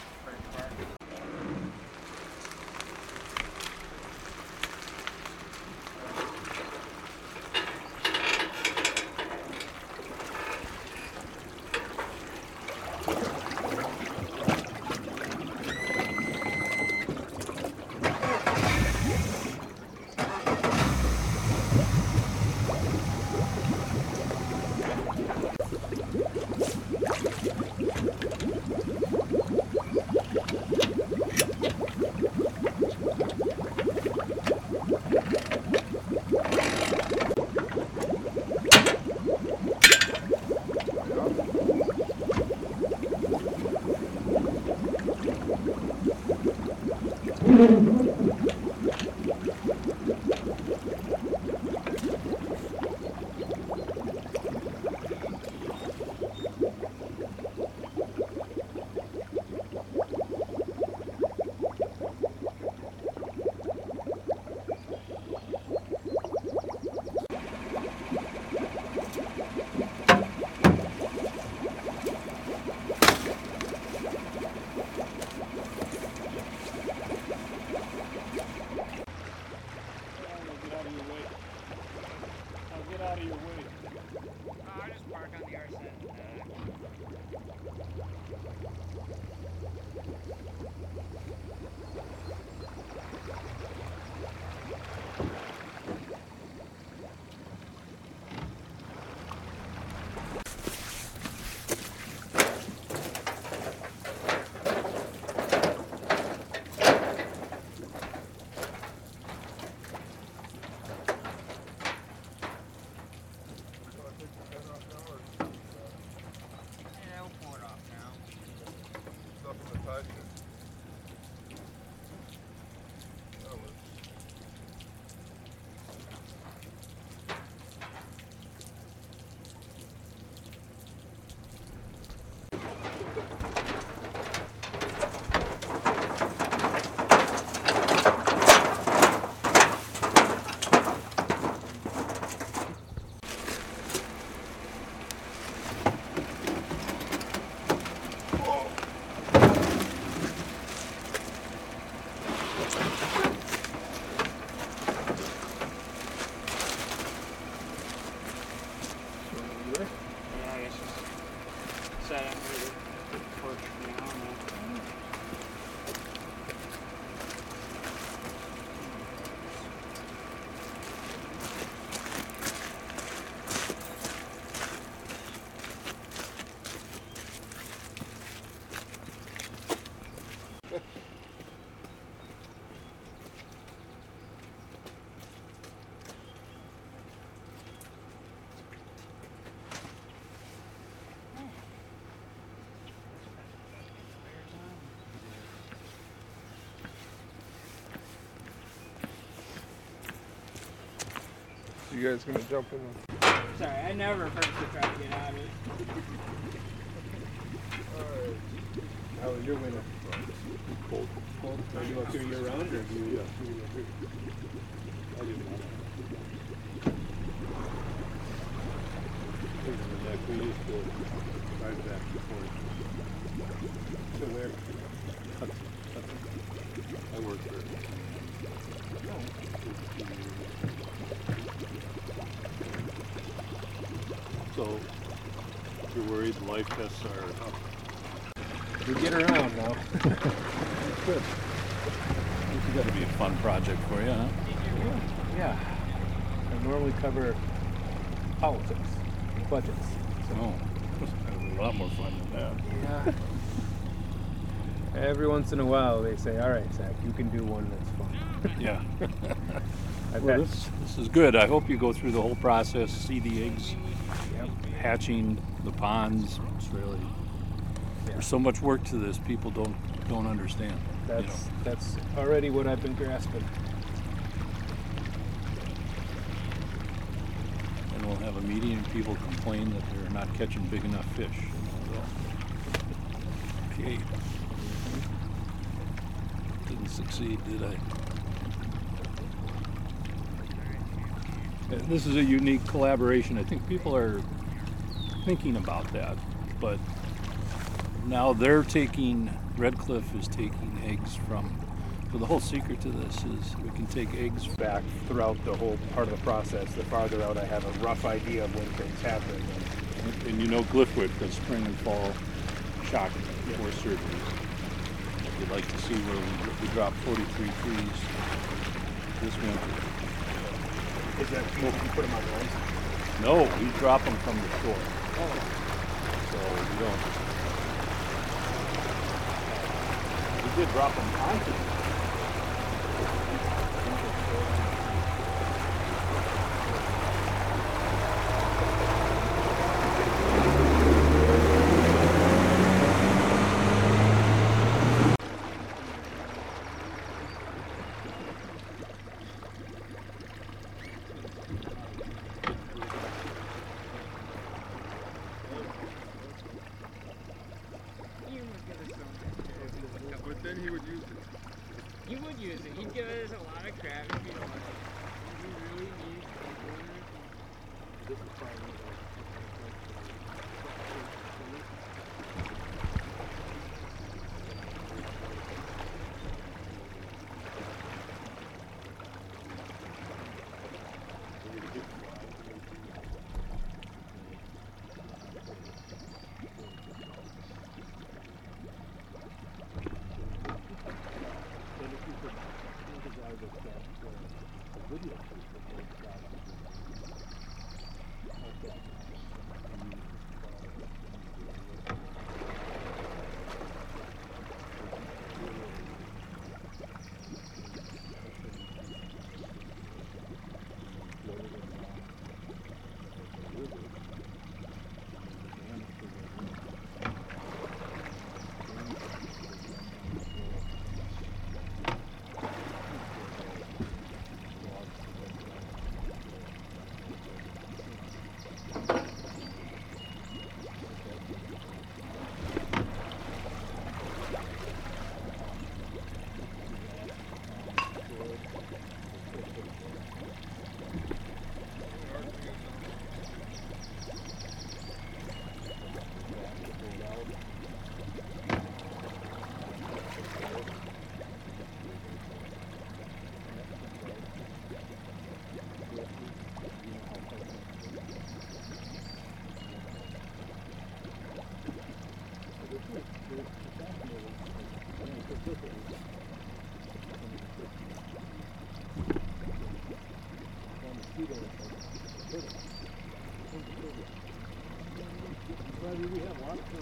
You guys gonna jump in? Sorry, I never first to try to get out of it. Alright. How was your winter? Cold. Cold? Are you up here year round or do you? I didn't know that. We used to ride back and forth. To where? I worked there. So, if you're worried, the life tests are up. We get around now. Good. This has got to be a fun project for you, huh? Yeah. I normally cover politics and budgets. Oh, a lot more fun than that. Yeah. Every once in a while they say, all right, Zach, you can do one that's fun. Yeah. I Well, bet. this is good. I hope you go through the whole process, see the eggs Yep. hatching, the ponds. It's really there's so much work to this. People don't understand. That's already what I've been grasping. And we'll have a meeting and people complain that they're not catching big enough fish. Okay. Didn't succeed, did I? This is a unique collaboration. I think people are thinking about that, but now they're taking, Red Cliff is taking eggs from, so the whole secret to this is we can take eggs Back throughout the whole part of the process, the farther out I have a rough idea of when things happen. and you know Glyphwick, the spring and fall shock before surgeries. You'd like to see where we dropped 43 trees this winter. Is that you put them on lines? No, we drop them from the shore. So we don't. We did drop them onto the But then he would use it. He would use it. He'd give us a lot of crap if he wanted. We really need This is probably we have lots of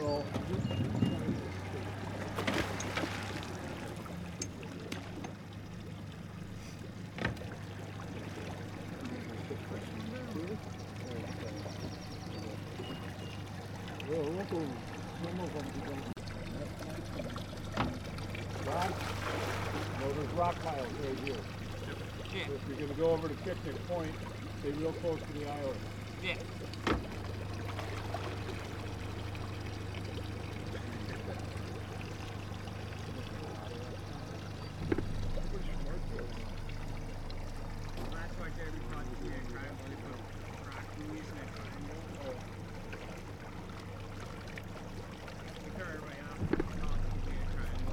Well, there's rock piles right here. Yeah. So if you're going to go over to Picnic Point, stay real close to the island. Yeah. That's why Jeremy taught me to try to put rock movies in a triangle. We turn it right off. Taught me to be a triangle.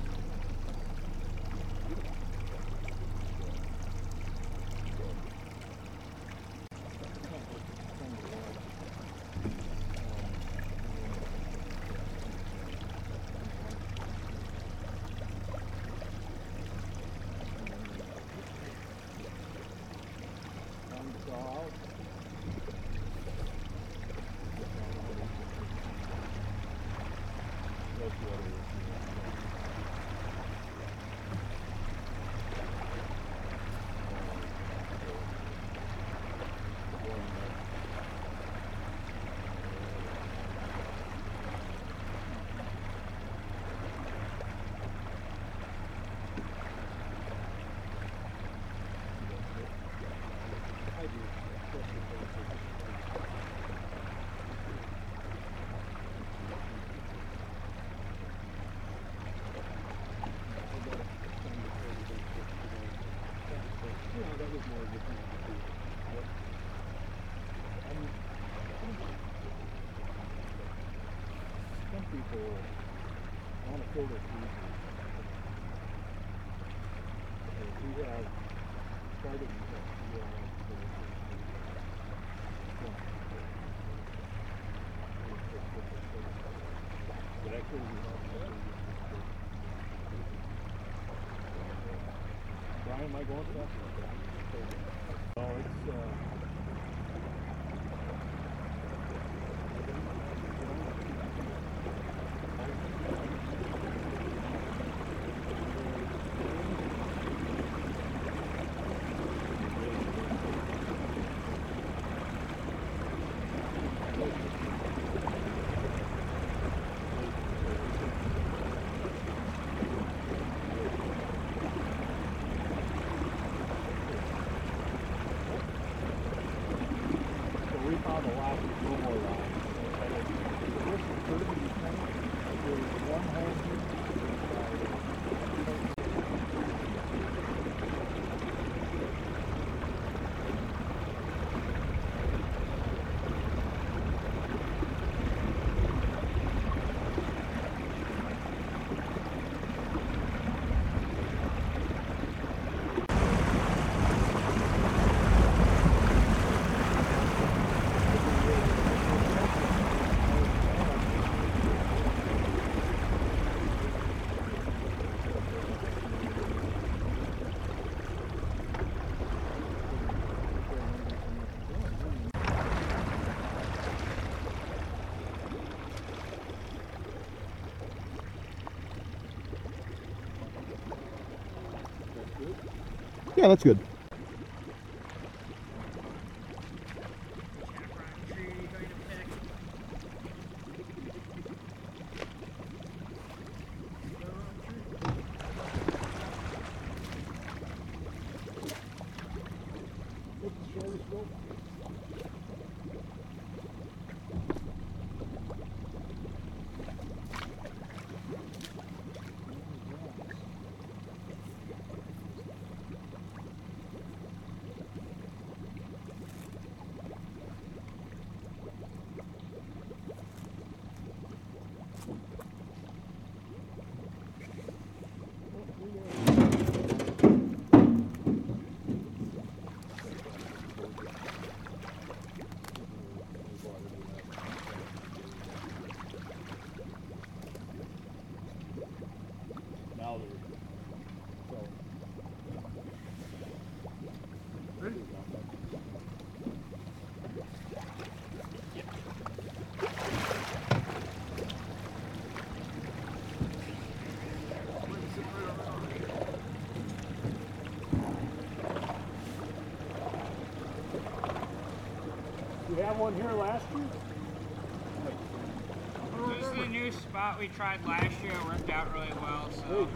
Some people want to fill their freezers. We have started with that. But actually, Brian, am I going for that? No, it's we found a lot of snowmobile lines. This is 30 tank. There's one home here. Yeah, that's good. Chaparral tree going to pick. What's the shortest rope? you have one here last year? This is the new spot we tried last year. It worked out really well. So.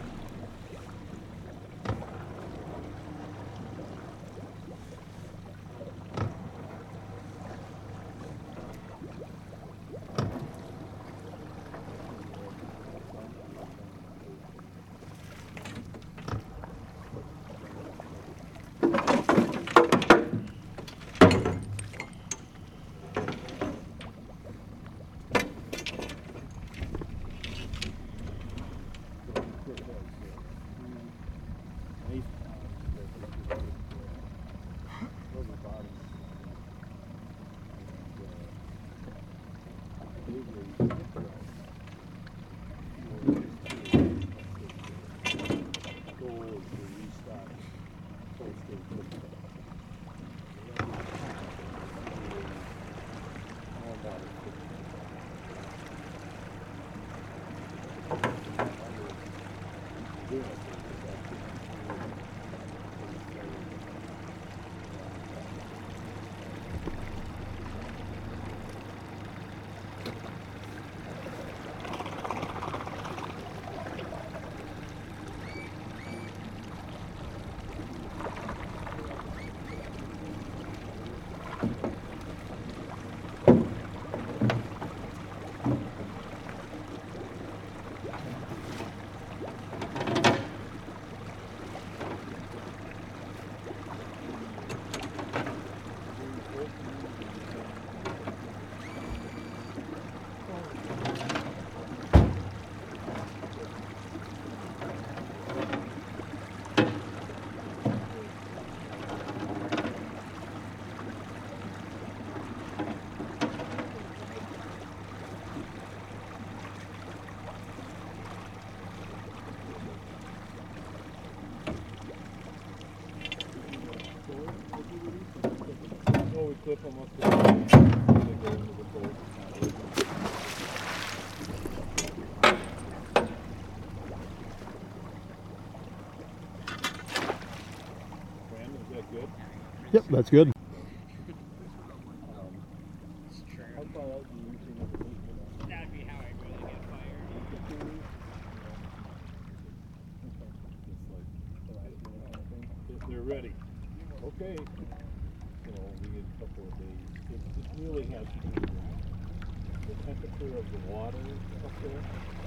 We clip them up there. They go into the boat. Graham, is that good? Yep, that's good. How far out do you usually have to leave it? That'd be how I really get fired. If they're ready. Okay. So we get a couple of days. It really has to do with the temperature of the water up there.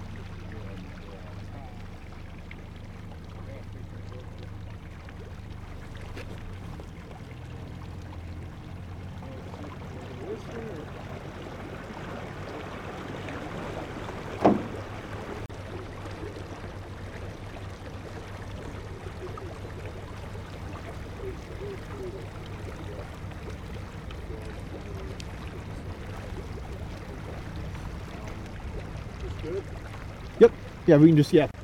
Good. Yep. Yeah, we can just, yeah.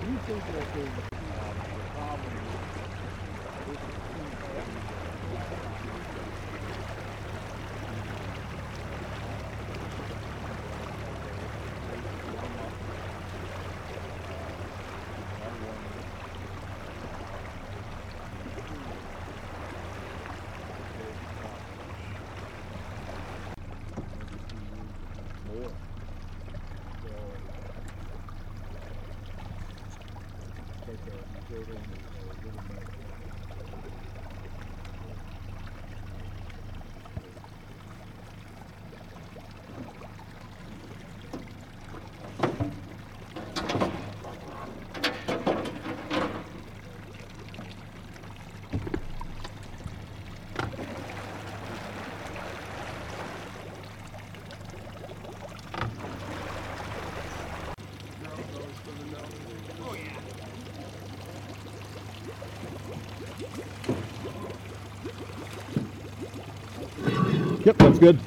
you think that the problem more. Yep, that's good.